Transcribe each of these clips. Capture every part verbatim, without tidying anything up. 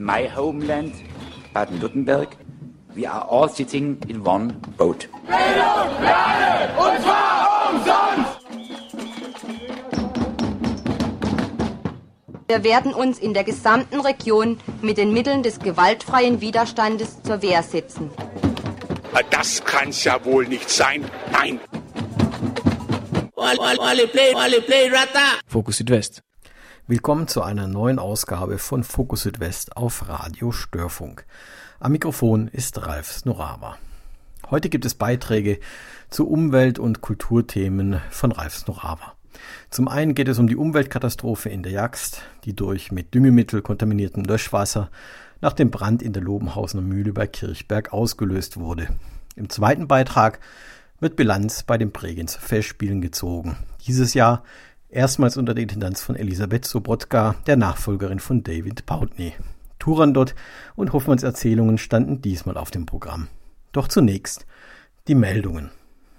my homeland, Baden-Württemberg, we are all sitting in one boat. Bildung, Lernen, und zwar umsonst! Wir werden uns in der gesamten Region mit den Mitteln des gewaltfreien Widerstandes zur Wehr setzen. Das kann's ja wohl nicht sein. Nein! Fokus Südwest. Willkommen zu einer neuen Ausgabe von Fokus Südwest auf Radio Störfunk. Am Mikrofon ist Ralf Snorawa. Heute gibt es Beiträge zu Umwelt- und Kulturthemen von Ralf Snorawa. Zum einen geht es um die Umweltkatastrophe in der Jagst, die durch mit Düngemittel kontaminiertem Löschwasser nach dem Brand in der Lobenhausener Mühle bei Kirchberg ausgelöst wurde. Im zweiten Beitrag wird Bilanz bei den Bregenzer Festspielen gezogen. Dieses Jahr erstmals unter der Intendanz von Elisabeth Sobotka, der Nachfolgerin von David Pautney. Turandot und Hoffmanns Erzählungen standen diesmal auf dem Programm. Doch zunächst die Meldungen.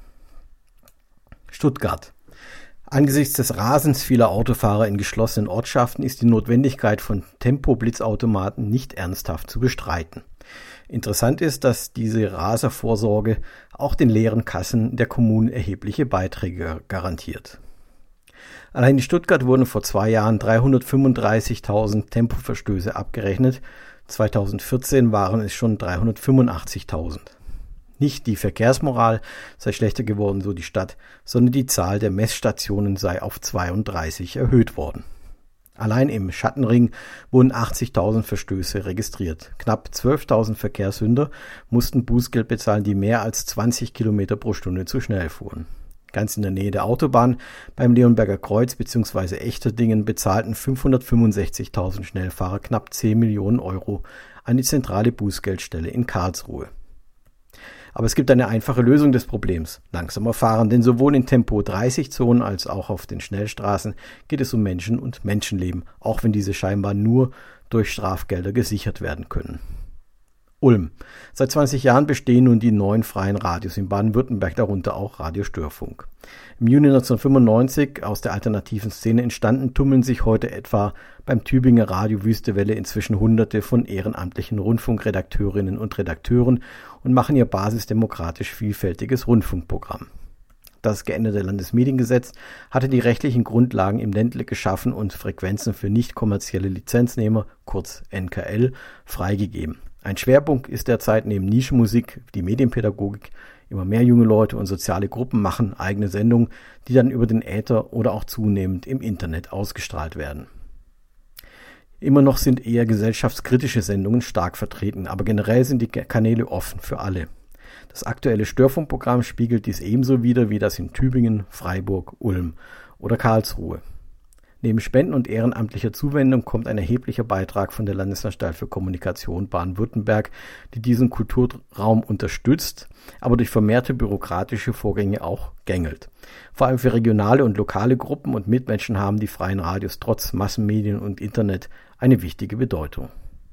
Stuttgart. Angesichts des Rasens vieler Autofahrer in geschlossenen Ortschaften ist die Notwendigkeit von Tempo-Blitzautomaten nicht ernsthaft zu bestreiten. Interessant ist, dass diese Raservorsorge auch den leeren Kassen der Kommunen erhebliche Beiträge garantiert. Allein in Stuttgart wurden vor zwei Jahren dreihundertfünfunddreißigtausend Tempoverstöße abgerechnet. zweitausendvierzehn waren es schon dreihundertfünfundachtzigtausend. Nicht die Verkehrsmoral sei schlechter geworden, so die Stadt, sondern die Zahl der Messstationen sei auf zweiunddreißig erhöht worden. Allein im Schattenring wurden achtzigtausend Verstöße registriert. Knapp zwölftausend Verkehrssünder mussten Bußgeld bezahlen, die mehr als zwanzig Kilometer pro Stunde zu schnell fuhren. Ganz in der Nähe der Autobahn beim Leonberger Kreuz bzw. Echterdingen bezahlten fünfhundertfünfundsechzigtausend Schnellfahrer knapp zehn Millionen Euro an die zentrale Bußgeldstelle in Karlsruhe. Aber es gibt eine einfache Lösung des Problems: langsamer fahren, denn sowohl in Tempo dreißig Zonen als auch auf den Schnellstraßen geht es um Menschen und Menschenleben, auch wenn diese scheinbar nur durch Strafgelder gesichert werden können. Ulm. Seit zwanzig Jahren bestehen nun die neun freien Radios in Baden-Württemberg, darunter auch Radio Störfunk. Im Juni neunzehnhundertfünfundneunzig aus der alternativen Szene entstanden, tummeln sich heute etwa beim Tübinger Radio Wüstewelle inzwischen Hunderte von ehrenamtlichen Rundfunkredakteurinnen und Redakteuren und machen ihr basisdemokratisch vielfältiges Rundfunkprogramm. Das geänderte Landesmediengesetz hatte die rechtlichen Grundlagen im Ländle geschaffen und Frequenzen für nicht kommerzielle Lizenznehmer, kurz N K L, freigegeben. Ein Schwerpunkt ist derzeit neben Nischenmusik die Medienpädagogik. Immer mehr junge Leute und soziale Gruppen machen eigene Sendungen, die dann über den Äther oder auch zunehmend im Internet ausgestrahlt werden. Immer noch sind eher gesellschaftskritische Sendungen stark vertreten, aber generell sind die Kanäle offen für alle. Das aktuelle Störfunkprogramm spiegelt dies ebenso wider wie das in Tübingen, Freiburg, Ulm oder Karlsruhe. Neben Spenden und ehrenamtlicher Zuwendung kommt ein erheblicher Beitrag von der Landesanstalt für Kommunikation Baden-Württemberg, die diesen Kulturraum unterstützt, aber durch vermehrte bürokratische Vorgänge auch gängelt. Vor allem für regionale und lokale Gruppen und Mitmenschen haben die freien Radios trotz Massenmedien und Internet eine wichtige Bedeutung.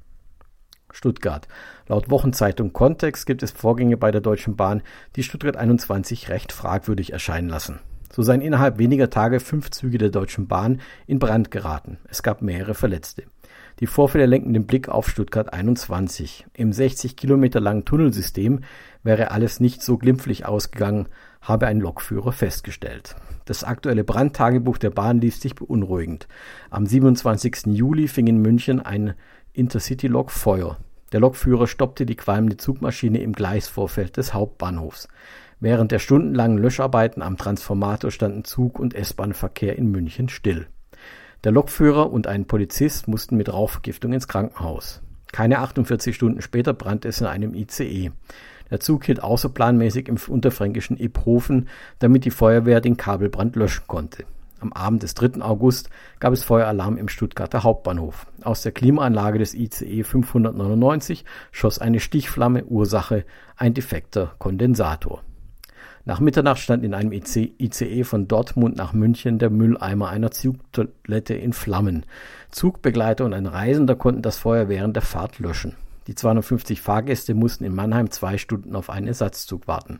Stuttgart. Laut Wochenzeitung Kontext gibt es Vorgänge bei der Deutschen Bahn, die Stuttgart einundzwanzig recht fragwürdig erscheinen lassen. So seien innerhalb weniger Tage fünf Züge der Deutschen Bahn in Brand geraten. Es gab mehrere Verletzte. Die Vorfälle lenken den Blick auf Stuttgart einundzwanzig. Im sechzig Kilometer langen Tunnelsystem wäre alles nicht so glimpflich ausgegangen, habe ein Lokführer festgestellt. Das aktuelle Brandtagebuch der Bahn liest sich beunruhigend. Am siebenundzwanzigsten Juli fing in München ein Intercity-Lok Feuer. Der Lokführer stoppte die qualmende Zugmaschine im Gleisvorfeld des Hauptbahnhofs. Während der stundenlangen Löscharbeiten am Transformator standen Zug- und S-Bahn-Verkehr in München still. Der Lokführer und ein Polizist mussten mit Rauchvergiftung ins Krankenhaus. Keine achtundvierzig Stunden später brannte es in einem I C E. Der Zug hielt außerplanmäßig im unterfränkischen Iphofen, damit die Feuerwehr den Kabelbrand löschen konnte. Am Abend des dritten August gab es Feueralarm im Stuttgarter Hauptbahnhof. Aus der Klimaanlage des I C E fünfhundertneunundneunzig schoss eine Stichflamme, Ursache ein defekter Kondensator. Nach Mitternacht stand in einem I C E von Dortmund nach München der Mülleimer einer Zugtoilette in Flammen. Zugbegleiter und ein Reisender konnten das Feuer während der Fahrt löschen. Die zweihundertfünfzig Fahrgäste mussten in Mannheim zwei Stunden auf einen Ersatzzug warten.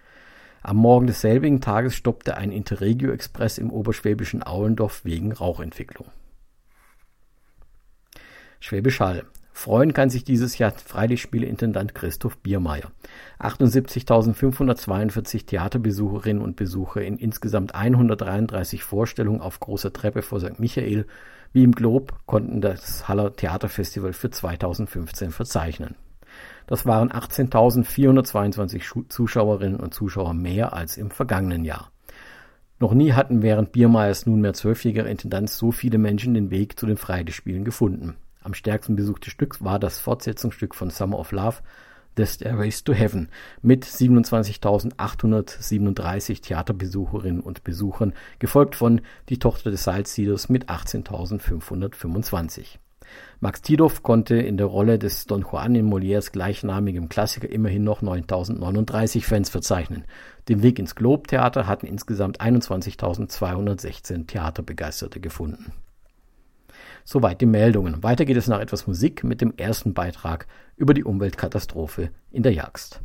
Am Morgen desselbigen Tages stoppte ein Interregio-Express im oberschwäbischen Aulendorf wegen Rauchentwicklung. Schwäbisch Hall. Freuen kann sich dieses Jahr Freilichtspiele-Intendant Christoph Biermeier. achtundsiebzigtausendfünfhundertzweiundvierzig Theaterbesucherinnen und Besucher in insgesamt hundertdreiunddreißig Vorstellungen auf großer Treppe vor Sankt Michael wie im Glob konnten das Haller Theaterfestival für zweitausendfünfzehn verzeichnen. Das waren achtzehntausendvierhundertzweiundzwanzig Zuschauerinnen und Zuschauer mehr als im vergangenen Jahr. Noch nie hatten während Biermeiers nunmehr zwölfjähriger Intendanz so viele Menschen den Weg zu den Freilichtspielen gefunden. Am stärksten besuchte Stück war das Fortsetzungsstück von Summer of Love, The Stairways to Heaven, mit siebenundzwanzigtausendachthundertsiebenunddreißig Theaterbesucherinnen und Besuchern, gefolgt von Die Tochter des Salzsieders mit achtzehntausendfünfhundertfünfundzwanzig. Max Tidorf konnte in der Rolle des Don Juan in Molières gleichnamigem Klassiker immerhin noch neuntausendneununddreißig Fans verzeichnen. Den Weg ins Globe-Theater hatten insgesamt einundzwanzigtausendzweihundertsechzehn Theaterbegeisterte gefunden. Soweit die Meldungen. Weiter geht es nach etwas Musik mit dem ersten Beitrag über die Umweltkatastrophe in der Jagst.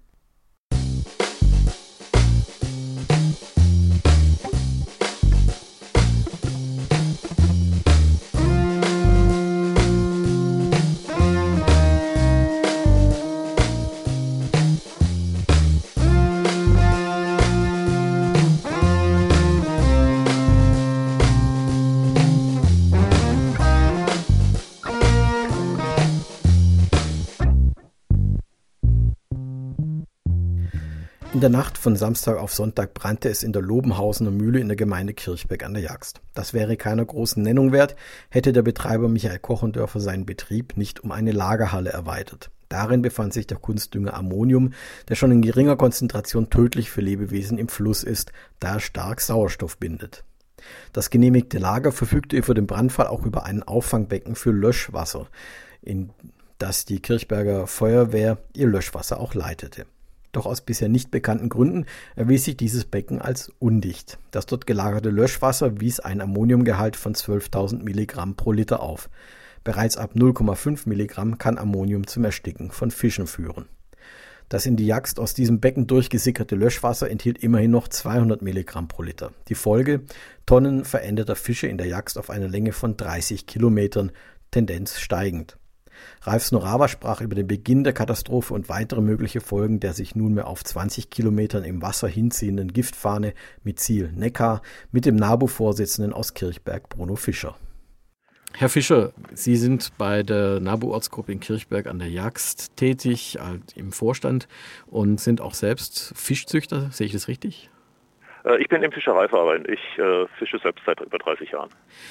In der Nacht von Samstag auf Sonntag brannte es in der Lobenhausener Mühle in der Gemeinde Kirchberg an der Jagst. Das wäre keiner großen Nennung wert, hätte der Betreiber Michael Kochendörfer seinen Betrieb nicht um eine Lagerhalle erweitert. Darin befand sich der Kunstdünger Ammonium, der schon in geringer Konzentration tödlich für Lebewesen im Fluss ist, da er stark Sauerstoff bindet. Das genehmigte Lager verfügte für den Brandfall auch über ein Auffangbecken für Löschwasser, in das die Kirchberger Feuerwehr ihr Löschwasser auch leitete. Doch aus bisher nicht bekannten Gründen erwies sich dieses Becken als undicht. Das dort gelagerte Löschwasser wies ein Ammoniumgehalt von zwölftausend Milligramm pro Liter auf. Bereits ab null Komma fünf Milligramm kann Ammonium zum Ersticken von Fischen führen. Das in die Jagst aus diesem Becken durchgesickerte Löschwasser enthielt immerhin noch zweihundert Milligramm pro Liter. Die Folge: Tonnen veränderter Fische in der Jagst auf einer Länge von dreißig Kilometern, Tendenz steigend. Ralf Snorawa sprach über den Beginn der Katastrophe und weitere mögliche Folgen der sich nunmehr auf zwanzig Kilometern im Wasser hinziehenden Giftfahne mit Ziel Neckar mit dem NABU-Vorsitzenden aus Kirchberg, Bruno Fischer. Herr Fischer, Sie sind bei der NABU-Ortsgruppe in Kirchberg an der Jagst tätig, im Vorstand und sind auch selbst Fischzüchter. Sehe ich das richtig? Ich bin im Fischereiverein. Ich äh, fische selbst seit über dreißig Jahren.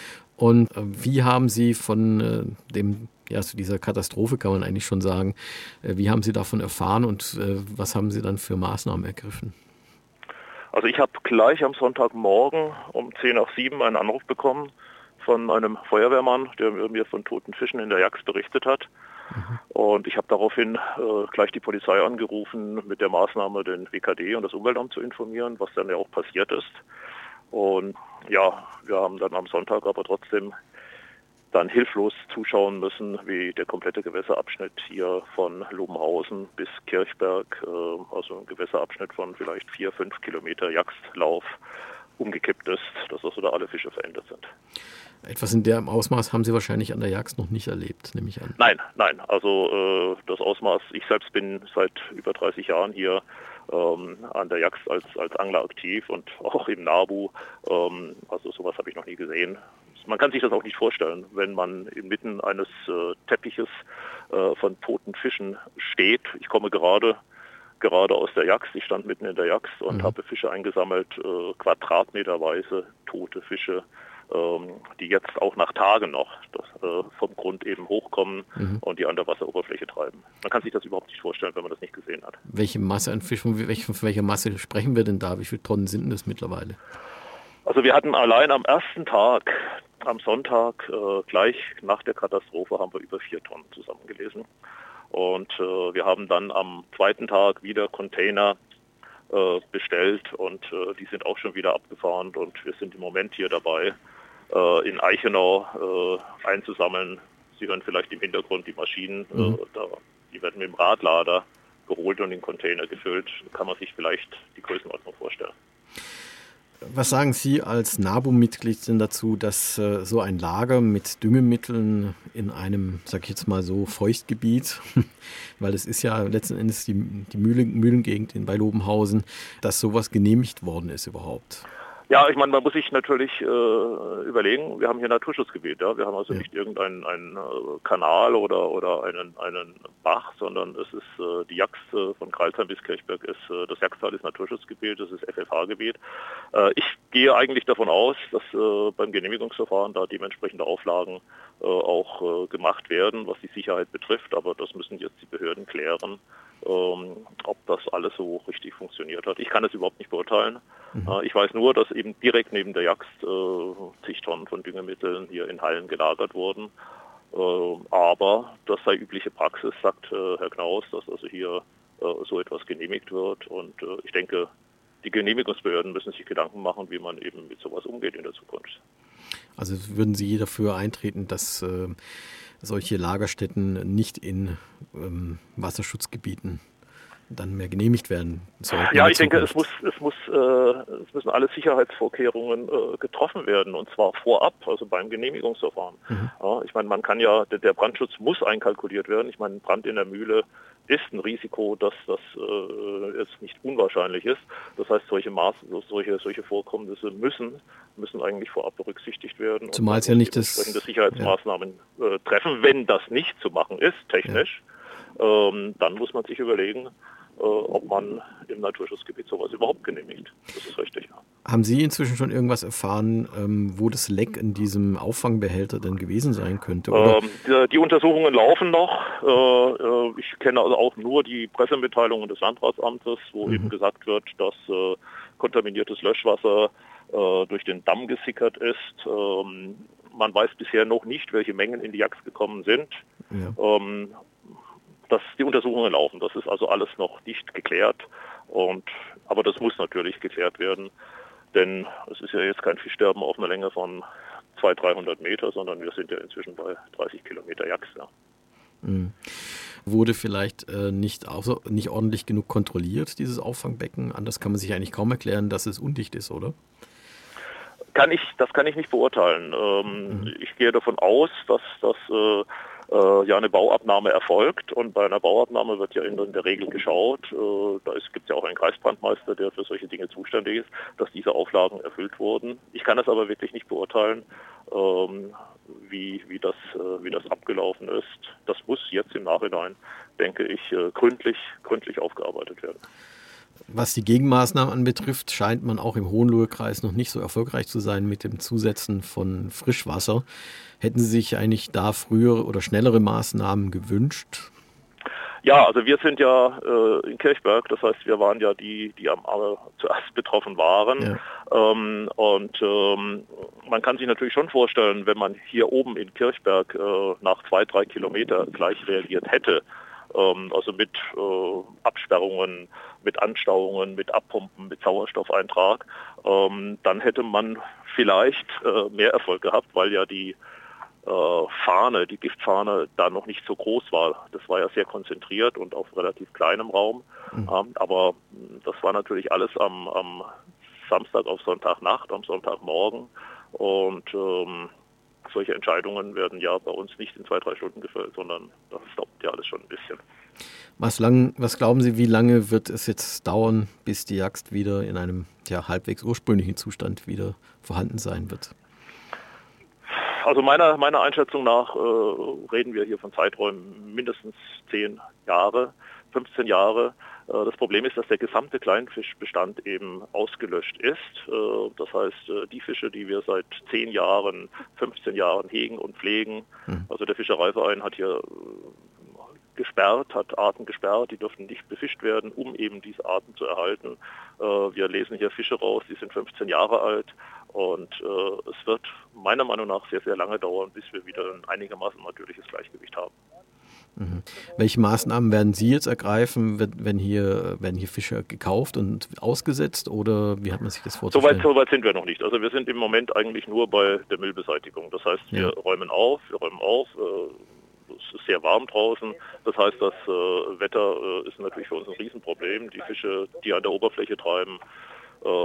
Und äh, wie haben Sie von äh, dem, ja, zu dieser Katastrophe, kann man eigentlich schon sagen, äh, wie haben Sie davon erfahren und äh, was haben Sie dann für Maßnahmen ergriffen? Also ich habe gleich am Sonntagmorgen um zehn nach sieben einen Anruf bekommen von einem Feuerwehrmann, der mir von toten Fischen in der Jagd berichtet hat. Mhm. Und ich habe daraufhin äh, gleich die Polizei angerufen, mit der Maßnahme den W K D und das Umweltamt zu informieren, was dann ja auch passiert ist. Und ja, wir haben dann am Sonntag aber trotzdem dann hilflos zuschauen müssen, wie der komplette Gewässerabschnitt hier von Lobenhausen bis Kirchberg, äh, also ein Gewässerabschnitt von vielleicht vier, fünf Kilometer Jagdlauf, umgekippt ist, dass also da alle Fische verändert sind. Etwas in dem Ausmaß haben Sie wahrscheinlich an der Jagd noch nicht erlebt, nehme ich an. Nein, nein. Also äh, das Ausmaß, ich selbst bin seit über dreißig Jahren hier ähm, an der Jagd als, als Angler aktiv und auch im NABU. Ähm, also sowas habe ich noch nie gesehen. Man kann sich das auch nicht vorstellen, wenn man inmitten eines äh, Teppiches äh, von toten Fischen steht. Ich komme gerade gerade aus der Jagd. Ich stand mitten in der Jagd und mhm. habe Fische eingesammelt, äh, quadratmeterweise tote Fische, ähm, die jetzt auch nach Tagen noch das, äh, vom Grund eben hochkommen mhm. und die an der Wasseroberfläche treiben. Man kann sich das überhaupt nicht vorstellen, wenn man das nicht gesehen hat. Welche Masse an Fischen, von welcher Masse sprechen wir denn da? Wie viele Tonnen sind denn das mittlerweile? Also wir hatten allein am ersten Tag, am Sonntag, äh, gleich nach der Katastrophe, haben wir über vier Tonnen zusammengelesen. Und äh, wir haben dann am zweiten Tag wieder Container äh, bestellt und äh, die sind auch schon wieder abgefahren und wir sind im Moment hier dabei, äh, in Eichenau äh, einzusammeln. Sie hören vielleicht im Hintergrund die Maschinen, mhm. äh, da, die werden mit dem Radlader geholt und in Container gefüllt. Kann man sich vielleicht die Größenordnung vorstellen. Was sagen Sie als NABU-Mitglied denn dazu, dass äh, so ein Lager mit Düngemitteln in einem, sag ich jetzt mal so, Feuchtgebiet, weil es ist ja letzten Endes die, die Mühle, Mühlengegend in, bei Lobenhausen, dass sowas genehmigt worden ist überhaupt? Ja, ich meine, man muss sich natürlich äh, überlegen, wir haben hier ein Naturschutzgebiet, ja? Wir haben also ja. nicht irgendeinen einen, äh, Kanal oder, oder einen, einen Bach, sondern es ist äh, die Jagst äh, von Crailsheim bis Kirchberg, ist, äh, das Jagsttal ist Naturschutzgebiet, das ist F F H-Gebiet. Äh, ich gehe eigentlich davon aus, dass äh, beim Genehmigungsverfahren da dementsprechende Auflagen äh, auch äh, gemacht werden, was die Sicherheit betrifft, aber das müssen jetzt die Behörden klären, ähm, ob das alles so richtig funktioniert hat. Ich kann es überhaupt nicht beurteilen. Mhm. Äh, ich weiß nur, dass eben direkt neben der Jagd äh, zig Tonnen von Düngemitteln hier in Hallen gelagert wurden. Äh, aber das sei übliche Praxis, sagt äh, Herr Knaus, dass also hier äh, so etwas genehmigt wird. Und äh, ich denke, die Genehmigungsbehörden müssen sich Gedanken machen, wie man eben mit sowas umgeht in der Zukunft. Also würden Sie dafür eintreten, dass äh, solche Lagerstätten nicht in ähm, Wasserschutzgebieten dann mehr genehmigt werden sollten? Ja, ich denke, es muss, es muss, äh, es müssen alle Sicherheitsvorkehrungen äh, getroffen werden, und zwar vorab, also beim Genehmigungsverfahren. Mhm. Ja, ich meine, man kann ja, der, der Brandschutz muss einkalkuliert werden. Ich meine, Brand in der Mühle ist ein Risiko, dass das äh, jetzt nicht unwahrscheinlich ist. Das heißt, solche Maß, solche, solche Vorkommnisse müssen, müssen eigentlich vorab berücksichtigt werden. Zumal es ja nicht das entsprechende Sicherheitsmaßnahmen ja. äh, treffen. Wenn das nicht zu machen ist, technisch, ja. ähm, dann muss man sich überlegen, äh, ob man im Naturschutzgebiet sowas überhaupt genehmigt. Das ist richtig. Ja. Haben Sie inzwischen schon irgendwas erfahren, ähm, wo das Leck in diesem Auffangbehälter denn gewesen sein könnte? Oder? Ähm, die, die Untersuchungen laufen noch. Äh, ich kenne also auch nur die Pressemitteilungen des Landratsamtes, wo mhm. eben gesagt wird, dass äh, kontaminiertes Löschwasser äh, durch den Damm gesickert ist. Ähm, man weiß bisher noch nicht, welche Mengen in die Jagd gekommen sind. Ja. Ähm, dass die Untersuchungen laufen. Das ist also alles noch nicht geklärt. Und, aber das muss natürlich geklärt werden, denn es ist ja jetzt kein Fischsterben auf einer Länge von zweihundert, dreihundert Meter, sondern wir sind ja inzwischen bei dreißig Kilometer Jagd. Ja. Mhm. Wurde vielleicht äh, nicht, außer, nicht ordentlich genug kontrolliert, dieses Auffangbecken? Anders kann man sich eigentlich kaum erklären, dass es undicht ist, oder? Kann ich, das kann ich nicht beurteilen. Ähm, mhm. Ich gehe davon aus, dass das äh, äh, ja eine Bauabnahme erfolgt, und bei einer Bauabnahme wird ja in, in der Regel geschaut, äh, da gibt es ja auch einen Kreisbrandmeister, der für solche Dinge zuständig ist, dass diese Auflagen erfüllt wurden. Ich kann das aber wirklich nicht beurteilen, ähm, wie, wie, das, äh, wie das abgelaufen ist. Das muss jetzt im Nachhinein, denke ich, äh, gründlich, gründlich aufgearbeitet werden. Was die Gegenmaßnahmen anbetrifft, scheint man auch im Hohenlohe-Kreis noch nicht so erfolgreich zu sein mit dem Zusetzen von Frischwasser. Hätten Sie sich eigentlich da frühere oder schnellere Maßnahmen gewünscht? Ja, also wir sind ja äh, in Kirchberg, das heißt, wir waren ja die, die am äh, zuerst betroffen waren. Ja. Ähm, und ähm, man kann sich natürlich schon vorstellen, wenn man hier oben in Kirchberg äh, nach zwei, drei Kilometer gleich reagiert hätte, also mit äh, Absperrungen, mit Anstauungen, mit Abpumpen, mit Sauerstoffeintrag, ähm, dann hätte man vielleicht äh, mehr Erfolg gehabt, weil ja die äh, Fahne, die Giftfahne da noch nicht so groß war. Das war ja sehr konzentriert und auf relativ kleinem Raum. Mhm. Ähm, aber das war natürlich alles am, am Samstag auf Sonntagnacht, am Sonntagmorgen. Und ähm, solche Entscheidungen werden ja bei uns nicht in zwei, drei Stunden gefällt, sondern das dauert ja alles schon ein bisschen. Was, lang, was glauben Sie, wie lange wird es jetzt dauern, bis die Jagd wieder in einem ja, halbwegs ursprünglichen Zustand wieder vorhanden sein wird? Also meiner, meiner Einschätzung nach äh, reden wir hier von Zeiträumen mindestens zehn Jahre, fünfzehn Jahre. Das Problem ist, dass der gesamte Kleinfischbestand eben ausgelöscht ist. Das heißt, die Fische, die wir seit zehn Jahren, fünfzehn Jahren hegen und pflegen, also der Fischereiverein hat hier gesperrt, hat Arten gesperrt, die dürfen nicht befischt werden, um eben diese Arten zu erhalten. Wir lesen hier Fische raus, die sind fünfzehn Jahre alt, und es wird meiner Meinung nach sehr, sehr lange dauern, bis wir wieder ein einigermaßen natürliches Gleichgewicht haben. Mhm. Welche Maßnahmen werden Sie jetzt ergreifen, wenn hier, werden hier Fische gekauft und ausgesetzt, oder wie hat man sich das vorzustellen? Soweit, soweit sind wir noch nicht. Also wir sind im Moment eigentlich nur bei der Müllbeseitigung. Das heißt, wir ja. räumen auf, wir räumen auf. Es ist sehr warm draußen. Das heißt, das Wetter ist natürlich für uns ein Riesenproblem. Die Fische, die an der Oberfläche treiben,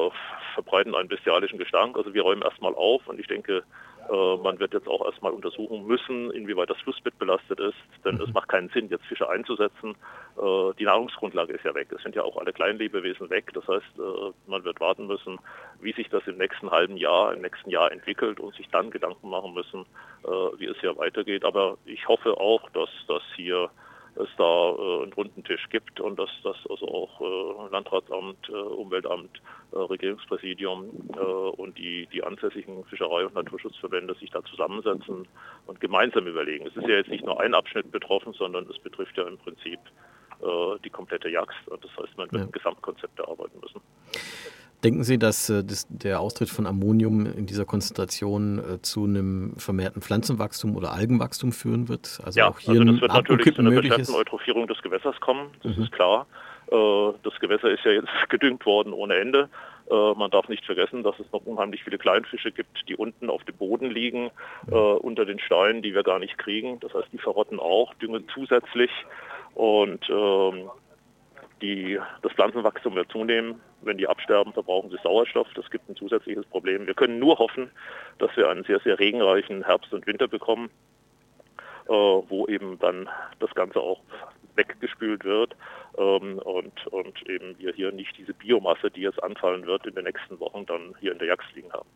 verbreiten einen bestialischen Gestank. Also wir räumen erstmal auf und ich denke, man wird jetzt auch erstmal untersuchen müssen, inwieweit das Flussbett belastet ist, denn mhm. es macht keinen Sinn, jetzt Fische einzusetzen. Die Nahrungsgrundlage ist ja weg. Es sind ja auch alle Kleinlebewesen weg. Das heißt, man wird warten müssen, wie sich das im nächsten halben Jahr, im nächsten Jahr entwickelt und sich dann Gedanken machen müssen, wie es hier weitergeht. Aber ich hoffe auch, dass das hier es da äh, einen runden Tisch gibt und dass das also auch äh, Landratsamt, äh, Umweltamt, äh, Regierungspräsidium äh, und die, die ansässigen Fischerei- und Naturschutzverbände sich da zusammensetzen und gemeinsam überlegen. Es ist ja jetzt nicht nur ein Abschnitt betroffen, sondern es betrifft ja im Prinzip äh, die komplette Jagd. Und das heißt, man wird ja. ein Gesamtkonzept erarbeiten müssen. Denken Sie, dass, äh, dass der Austritt von Ammonium in dieser Konzentration äh, zu einem vermehrten Pflanzenwachstum oder Algenwachstum führen wird? Also ja, auch hier also das ein wird natürlich zu einer verstärkten ist? Eutrophierung des Gewässers kommen, das Mhm. ist klar. Äh, das Gewässer ist ja jetzt gedüngt worden ohne Ende. Äh, man darf nicht vergessen, dass es noch unheimlich viele Kleinfische gibt, die unten auf dem Boden liegen, äh, unter den Steinen, die wir gar nicht kriegen. Das heißt, die verrotten auch, düngen zusätzlich und ähm, Die, das Pflanzenwachstum wird zunehmen. Wenn die absterben, verbrauchen sie Sauerstoff. Das gibt ein zusätzliches Problem. Wir können nur hoffen, dass wir einen sehr, sehr regenreichen Herbst und Winter bekommen, äh, wo eben dann das Ganze auch weggespült wird ähm, und, und eben wir hier nicht diese Biomasse, die jetzt anfallen wird, in den nächsten Wochen dann hier in der Jagd liegen haben.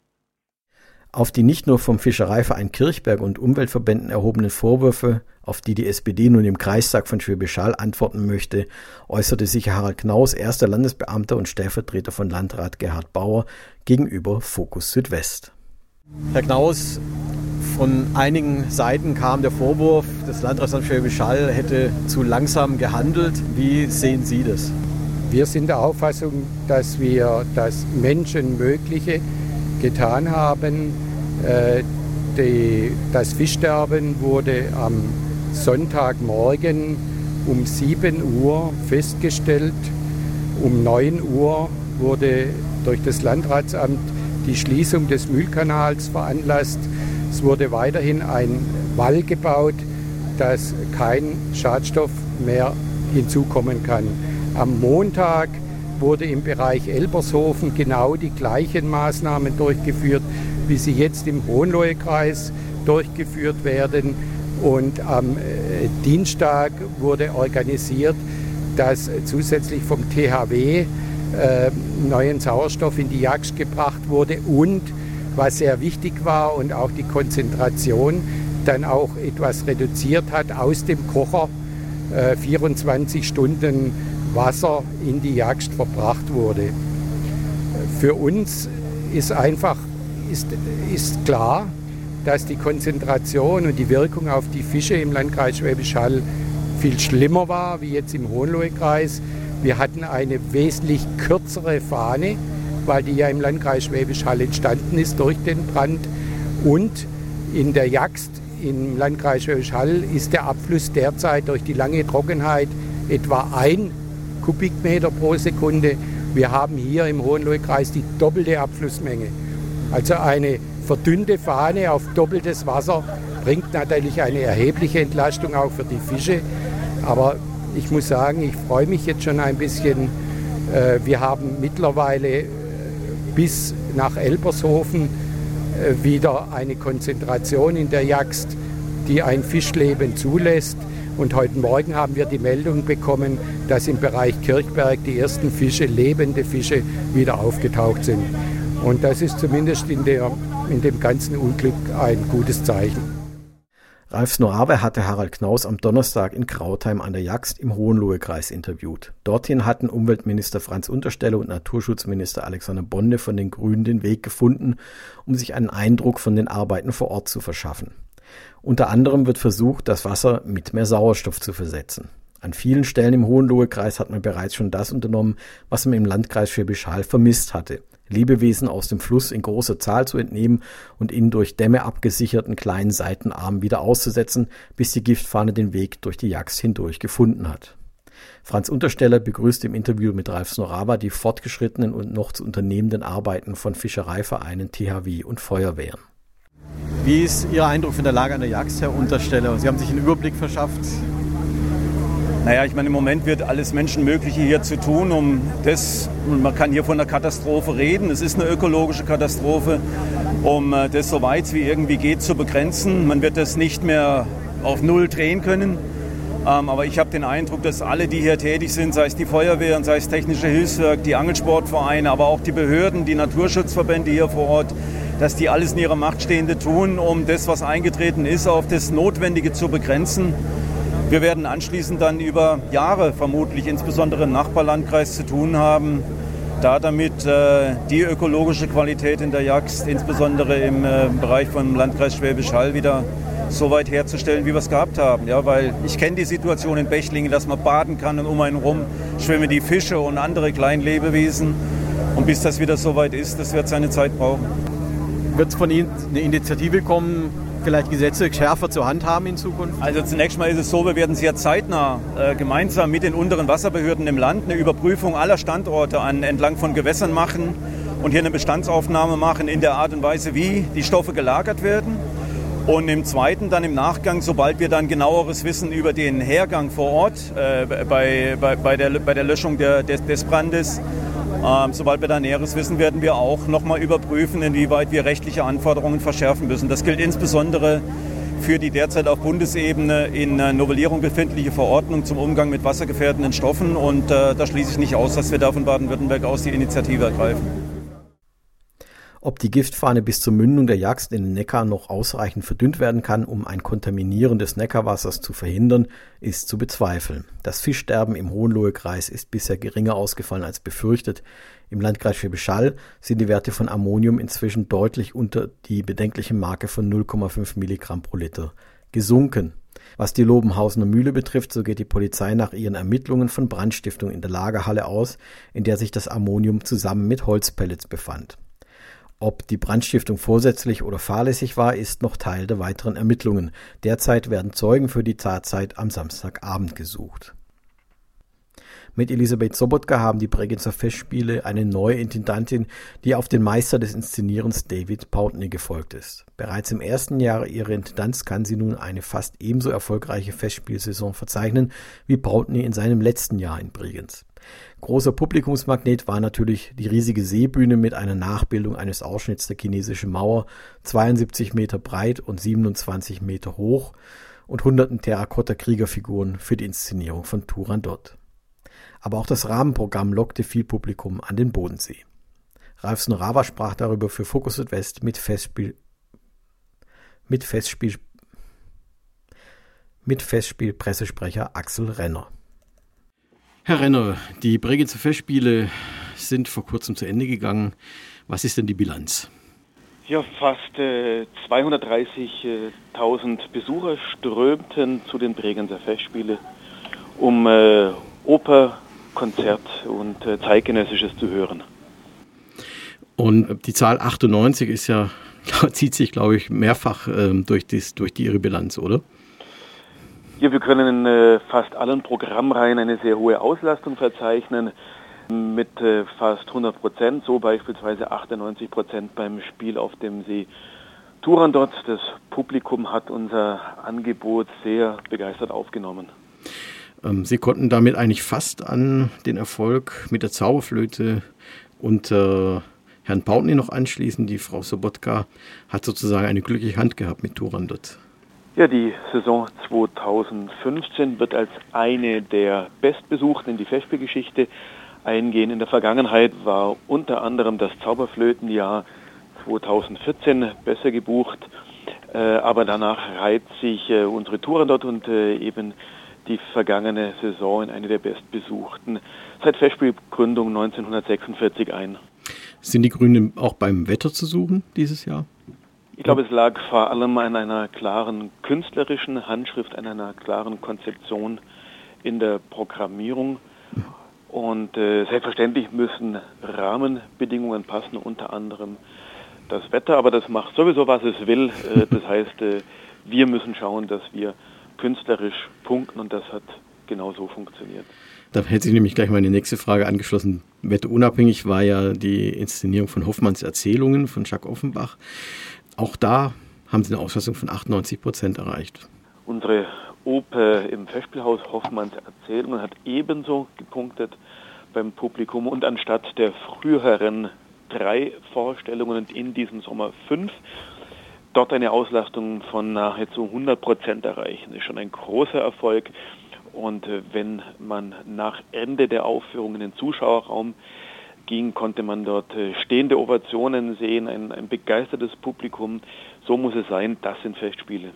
Auf die nicht nur vom Fischereiverein Kirchberg und Umweltverbänden erhobenen Vorwürfe, auf die die S P D nun im Kreistag von Schwäbisch Hall antworten möchte, äußerte sich Harald Knaus, erster Landesbeamter und Stellvertreter von Landrat Gerhard Bauer, gegenüber Fokus Südwest. Herr Knaus, von einigen Seiten kam der Vorwurf, das Landratsamt Schwäbisch Hall hätte zu langsam gehandelt. Wie sehen Sie das? Wir sind der Auffassung, dass wir das Menschenmögliche getan haben. Äh, die, das Fischsterben wurde am Sonntagmorgen um sieben Uhr festgestellt. Um neun Uhr wurde durch das Landratsamt die Schließung des Mühlkanals veranlasst. Es wurde weiterhin ein Wall gebaut, dass kein Schadstoff mehr hinzukommen kann. Am Montag wurde im Bereich Elbershofen genau die gleichen Maßnahmen durchgeführt, wie sie jetzt im Hohenlohe-Kreis durchgeführt werden. Und am äh, Dienstag wurde organisiert, dass zusätzlich vom T H W äh, neuen Sauerstoff in die Jagd gebracht wurde und, was sehr wichtig war und auch die Konzentration dann auch etwas reduziert hat, aus dem Kocher äh, vierundzwanzig Stunden Wasser in die Jagd verbracht wurde. Für uns ist einfach ist, ist klar, dass die Konzentration und die Wirkung auf die Fische im Landkreis Schwäbisch Hall viel schlimmer war wie jetzt im Hohenlohe-Kreis. Wir hatten eine wesentlich kürzere Fahne, weil die ja im Landkreis Schwäbisch Hall entstanden ist durch den Brand. Und in der Jagd im Landkreis Schwäbisch Hall ist der Abfluss derzeit durch die lange Trockenheit etwa ein Kubikmeter pro Sekunde. Wir haben hier im Hohenlohe-Kreis die doppelte Abflussmenge. Also eine verdünnte Fahne auf doppeltes Wasser bringt natürlich eine erhebliche Entlastung auch für die Fische. Aber ich muss sagen, ich freue mich jetzt schon ein bisschen. Wir haben mittlerweile bis nach Elbershofen wieder eine Konzentration in der Jagd, die ein Fischleben zulässt. Und heute Morgen haben wir die Meldung bekommen, dass im Bereich Kirchberg die ersten Fische, lebende Fische, wieder aufgetaucht sind. Und das ist zumindest in, der, in dem ganzen Unglück ein gutes Zeichen. Ralf Snorabe hatte Harald Knaus am Donnerstag in Krautheim an der Jagst im Hohenlohe-Kreis interviewt. Dorthin hatten Umweltminister Franz Untersteller und Naturschutzminister Alexander Bonde von den Grünen den Weg gefunden, um sich einen Eindruck von den Arbeiten vor Ort zu verschaffen. Unter anderem wird versucht, das Wasser mit mehr Sauerstoff zu versetzen. An vielen Stellen im Hohenlohe-Kreis hat man bereits schon das unternommen, was man im Landkreis Schwäbisch Hall vermisst hatte. Lebewesen aus dem Fluss in großer Zahl zu entnehmen und in durch Dämme abgesicherten kleinen Seitenarmen wieder auszusetzen, bis die Giftfahne den Weg durch die Jagd hindurch gefunden hat. Franz Untersteller begrüßt im Interview mit Ralf Snorabe die fortgeschrittenen und noch zu unternehmenden Arbeiten von Fischereivereinen, T H W und Feuerwehren. Wie ist Ihr Eindruck von der Lage an der Jagd, Herr Untersteller? Sie haben sich einen Überblick verschafft. Naja, ich meine, im Moment wird alles Menschenmögliche hier zu tun, um das, man kann hier von einer Katastrophe reden, es ist eine ökologische Katastrophe, um das so weit wie irgendwie geht zu begrenzen. Man wird das nicht mehr auf Null drehen können, ähm, aber ich habe den Eindruck, dass alle, die hier tätig sind, sei es die Feuerwehr, sei es technische Hilfswerk, die Angelsportvereine, aber auch die Behörden, die Naturschutzverbände hier vor Ort, dass die alles in ihrer Macht Stehende tun, um das, was eingetreten ist, auf das Notwendige zu begrenzen. Wir werden anschließend dann über Jahre vermutlich insbesondere im Nachbarlandkreis zu tun haben, da damit äh, die ökologische Qualität in der Jagd, insbesondere im äh, Bereich vom Landkreis Schwäbisch Hall, wieder so weit herzustellen, wie wir es gehabt haben. Ja, weil ich kenne die Situation in Bechlingen, dass man baden kann und um einen rum schwimmen die Fische und andere Kleinlebewesen. Und bis das wieder so weit ist, das wird seine Zeit brauchen. Wird es von Ihnen eine Initiative kommen, vielleicht Gesetze schärfer zur Hand haben in Zukunft? Also zunächst mal ist es so, wir werden sehr zeitnah äh, gemeinsam mit den unteren Wasserbehörden im Land eine Überprüfung aller Standorte an, entlang von Gewässern machen und hier eine Bestandsaufnahme machen in der Art und Weise, wie die Stoffe gelagert werden. Und im Zweiten dann im Nachgang, sobald wir dann genaueres wissen über den Hergang vor Ort äh, bei, bei, bei, der, bei der Löschung der, des, des Brandes, Ähm, sobald wir da Näheres wissen, werden wir auch nochmal überprüfen, inwieweit wir rechtliche Anforderungen verschärfen müssen. Das gilt insbesondere für die derzeit auf Bundesebene in äh, Novellierung befindliche Verordnung zum Umgang mit wassergefährdenden Stoffen. Und äh, da schließe ich nicht aus, dass wir da von Baden-Württemberg aus die Initiative ergreifen. Ob die Giftfahne bis zur Mündung der Jagst in den Neckar noch ausreichend verdünnt werden kann, um ein Kontaminieren des Neckarwassers zu verhindern, ist zu bezweifeln. Das Fischsterben im Hohenlohe-Kreis ist bisher geringer ausgefallen als befürchtet. Im Landkreis Schwäbisch Hall sind die Werte von Ammonium inzwischen deutlich unter die bedenkliche Marke von null Komma fünf Milligramm pro Liter gesunken. Was die Lobenhausener Mühle betrifft, so geht die Polizei nach ihren Ermittlungen von Brandstiftung in der Lagerhalle aus, in der sich das Ammonium zusammen mit Holzpellets befand. Ob die Brandstiftung vorsätzlich oder fahrlässig war, ist noch Teil der weiteren Ermittlungen. Derzeit werden Zeugen für die Tatzeit am Samstagabend gesucht. Mit Elisabeth Sobotka haben die Bregenzer Festspiele eine neue Intendantin, die auf den Meister des Inszenierens David Pountney gefolgt ist. Bereits im ersten Jahr ihrer Intendanz kann sie nun eine fast ebenso erfolgreiche Festspielsaison verzeichnen wie Pountney in seinem letzten Jahr in Bregenz. Großer Publikumsmagnet war natürlich die riesige Seebühne mit einer Nachbildung eines Ausschnitts der chinesischen Mauer, zweiundsiebzig Meter breit und siebenundzwanzig Meter hoch und hunderten Terrakotta-Kriegerfiguren für die Inszenierung von Turandot. Aber auch das Rahmenprogramm lockte viel Publikum an den Bodensee. Ralf Snorawa sprach darüber für Fokus Südwest mit Festspiel mit Festspiel mit Festspielpressesprecher Axel Renner. Herr Renner, die Bregenzer Festspiele sind vor kurzem zu Ende gegangen. Was ist denn die Bilanz? Ja, fast äh, zweihundertdreißigtausend Besucher strömten zu den Bregenzer Festspiele, um äh, Oper, Konzert und äh, Zeitgenössisches zu hören. Und die Zahl achtundneunzig ist ja, zieht sich, glaube ich, mehrfach ähm, durch, dies, durch die Ihre Bilanz, oder? Ja, wir können in äh, fast allen Programmreihen eine sehr hohe Auslastung verzeichnen, mit äh, fast hundert Prozent, so beispielsweise achtundneunzig Prozent beim Spiel auf dem See Turandot. Das Publikum hat unser Angebot sehr begeistert aufgenommen. Ähm, Sie konnten damit eigentlich fast an den Erfolg mit der Zauberflöte und äh, Herrn Pountney noch anschließen. Die Frau Sobotka hat sozusagen eine glückliche Hand gehabt mit Turandot. Ja, die Saison zweitausendfünfzehn wird als eine der bestbesuchten in die Festspielgeschichte eingehen. In der Vergangenheit war unter anderem das Zauberflötenjahr zweitausendvierzehn besser gebucht, äh, aber danach reiht sich äh, unsere Turandot und äh, eben die vergangene Saison in eine der bestbesuchten seit Festspielgründung neunzehnhundertsechsundvierzig ein. Sind die Gründe auch beim Wetter zu suchen dieses Jahr? Ich glaube, es lag vor allem an einer klaren künstlerischen Handschrift, an einer klaren Konzeption in der Programmierung. Und äh, selbstverständlich müssen Rahmenbedingungen passen, unter anderem das Wetter, aber das macht sowieso, was es will. Äh, das heißt, äh, wir müssen schauen, dass wir künstlerisch punkten und das hat genauso funktioniert. Da hätte sich nämlich gleich meine nächste Frage angeschlossen. Wetterunabhängig war ja die Inszenierung von Hoffmanns Erzählungen von Jacques Offenbach. Auch da haben Sie eine Auslastung von achtundneunzig Prozent erreicht. Unsere Oper im Festspielhaus Hoffmanns Erzählungen hat ebenso gepunktet beim Publikum und anstatt der früheren drei Vorstellungen in diesem Sommer fünf, dort eine Auslastung von nahezu hundert Prozent erreichen. Das ist schon ein großer Erfolg. Und wenn man nach Ende der Aufführung in den Zuschauerraum ging, konnte man dort stehende Ovationen sehen, ein, ein begeistertes Publikum. So muss es sein, das sind Festspiele.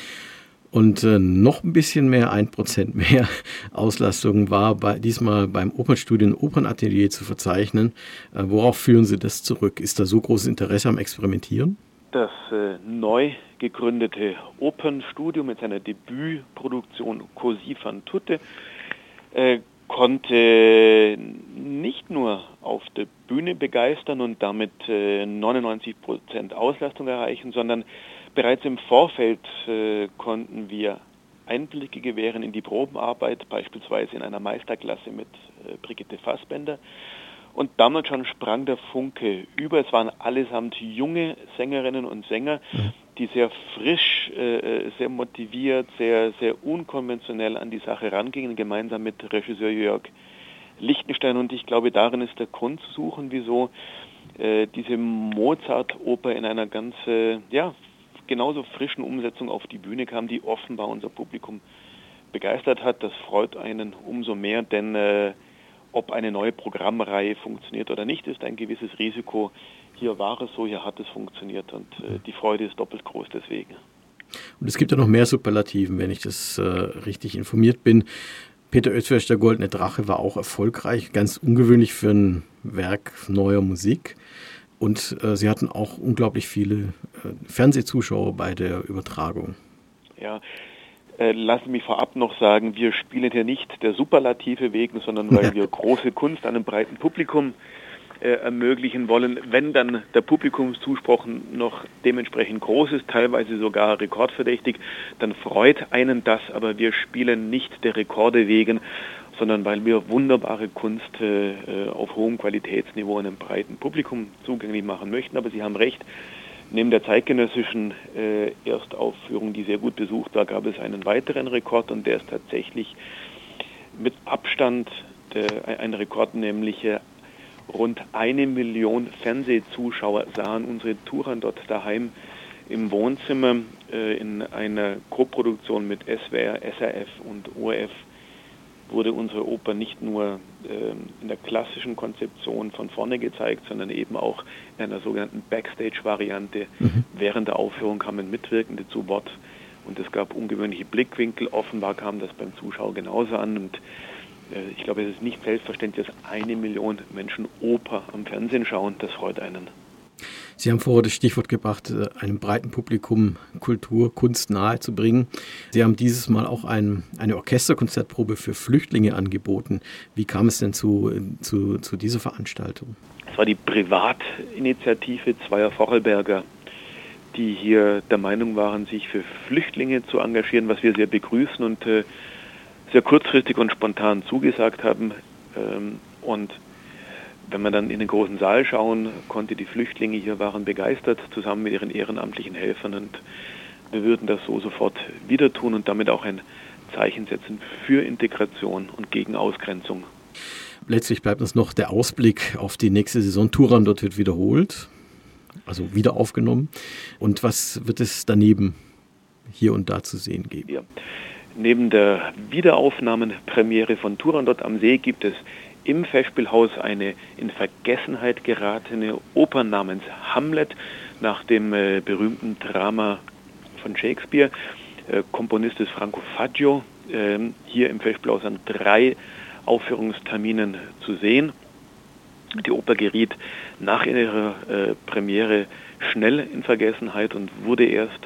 Und äh, noch ein bisschen mehr, ein Prozent mehr Auslastung war bei, diesmal beim Opernstudio und Opernatelier zu verzeichnen. Äh, worauf führen Sie das zurück? Ist da so großes Interesse am Experimentieren? Das äh, neu gegründete Opernstudio mit seiner Debütproduktion Così fan tutte äh, konnte nicht nur auf der Bühne begeistern und damit äh, neunundneunzig Prozent Auslastung erreichen, sondern bereits im Vorfeld äh, konnten wir Einblicke gewähren in die Probenarbeit, beispielsweise in einer Meisterklasse mit äh, Brigitte Fassbender. Und damals schon sprang der Funke über. Es waren allesamt junge Sängerinnen und Sänger, die sehr frisch, äh, sehr motiviert, sehr, sehr unkonventionell an die Sache rangingen, gemeinsam mit Regisseur Jörg Lichtenstein. Und ich glaube, darin ist der Grund zu suchen, wieso äh, diese Mozart-Oper in einer ganz, äh, ja, genauso frischen Umsetzung auf die Bühne kam, die offenbar unser Publikum begeistert hat. Das freut einen umso mehr, denn äh, ob eine neue Programmreihe funktioniert oder nicht, ist ein gewisses Risiko. Hier war es so, hier hat es funktioniert und äh, die Freude ist doppelt groß deswegen. Und es gibt ja noch mehr Superlativen, wenn ich das äh, richtig informiert bin. Peter Özvesch, der Goldene Drache, war auch erfolgreich, ganz ungewöhnlich für ein Werk neuer Musik. Und äh, Sie hatten auch unglaublich viele äh, Fernsehzuschauer bei der Übertragung. Ja, äh, lassen Sie mich vorab noch sagen, wir spielen hier nicht der Superlative wegen, sondern weil ja. wir große Kunst einem breiten Publikum äh, ermöglichen wollen. Wenn dann der Publikumszuspruch noch dementsprechend groß ist, teilweise sogar rekordverdächtig, dann freut einen das, aber wir spielen nicht der Rekorde wegen, sondern weil wir wunderbare Kunst äh, auf hohem Qualitätsniveau einem breiten Publikum zugänglich machen möchten. Aber Sie haben recht, neben der zeitgenössischen äh, Erstaufführung, die sehr gut besucht war, gab es einen weiteren Rekord und der ist tatsächlich mit Abstand der, ein Rekord, nämlich äh, rund eine Million Fernsehzuschauer sahen unsere Turandot daheim im Wohnzimmer äh, in einer Koproduktion mit S W R, S R F und O R F. Wurde unsere Oper nicht nur äh, in der klassischen Konzeption von vorne gezeigt, sondern eben auch in einer sogenannten Backstage-Variante. Mhm. Während der Aufführung kamen Mitwirkende zu Wort und es gab ungewöhnliche Blickwinkel. Offenbar kam das beim Zuschauer genauso an und äh, ich glaube, es ist nicht selbstverständlich, dass eine Million Menschen Oper am Fernsehen schauen. Das freut einen. Sie haben vorher das Stichwort gebracht, einem breiten Publikum Kultur, Kunst nahezubringen. Sie haben dieses Mal auch ein, eine Orchesterkonzertprobe für Flüchtlinge angeboten. Wie kam es denn zu, zu, zu dieser Veranstaltung? Es war die Privatinitiative zweier Vorarlberger, die hier der Meinung waren, sich für Flüchtlinge zu engagieren, was wir sehr begrüßen und äh, sehr kurzfristig und spontan zugesagt haben. Ähm, und wenn wir dann in den großen Saal schauen, konnte die Flüchtlinge hier waren begeistert, zusammen mit ihren ehrenamtlichen Helfern. Und wir würden das so sofort wieder tun und damit auch ein Zeichen setzen für Integration und gegen Ausgrenzung. Letztlich bleibt uns noch der Ausblick auf die nächste Saison. Turandot wird wiederholt, also wieder aufgenommen. Und was wird es daneben hier und da zu sehen geben? Ja. Neben der Wiederaufnahmenpremiere von Turandot am See gibt es im Festspielhaus eine in Vergessenheit geratene Oper namens Hamlet nach dem äh, berühmten Drama von Shakespeare. Äh, Komponist ist Franco Faggio, äh, hier im Festspielhaus an drei Aufführungsterminen zu sehen. Die Oper geriet nach ihrer äh, Premiere schnell in Vergessenheit und wurde erst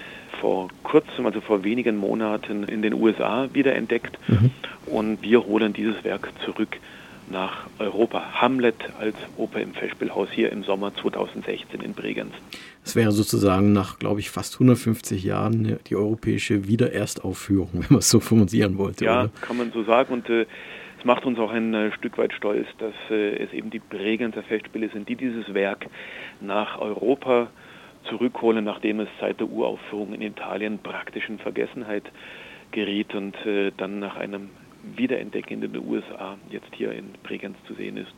vor kurzem, also vor wenigen Monaten in den U S A wiederentdeckt. Mhm. Und wir holen dieses Werk zurück nach Europa. Hamlet als Oper im Festspielhaus hier im Sommer zweitausendsechzehn in Bregenz. Es wäre sozusagen nach, glaube ich, fast hundertfünfzig Jahren die europäische Wiedererstaufführung, wenn man es so formulieren wollte. Ja, oder? Kann man so sagen. Und äh, es macht uns auch ein äh, Stück weit stolz, dass äh, es eben die Bregenzer Festspiele sind, die dieses Werk nach Europa zurückholen, nachdem es seit der Uraufführung in Italien praktisch in Vergessenheit geriet und äh, dann nach einem Wiederentdecken in den U S A jetzt hier in Bregenz zu sehen ist.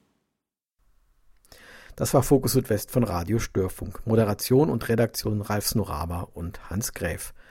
Das war Fokus Südwest von Radio Störfunk. Moderation und Redaktion Ralf Snoraba und Hans Gräf.